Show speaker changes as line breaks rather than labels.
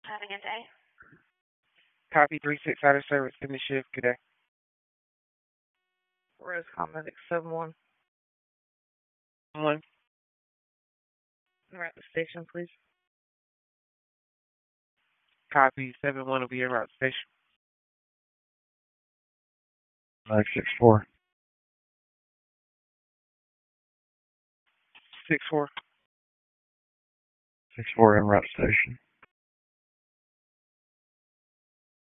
Have a good day.
Copy 3-6 out of service. Give me shift. Good day.
Rose Comet 71.
1.
We're at the station, please.
Copy 7-1 will be en route to station.
564.
6-4.
64 en route station.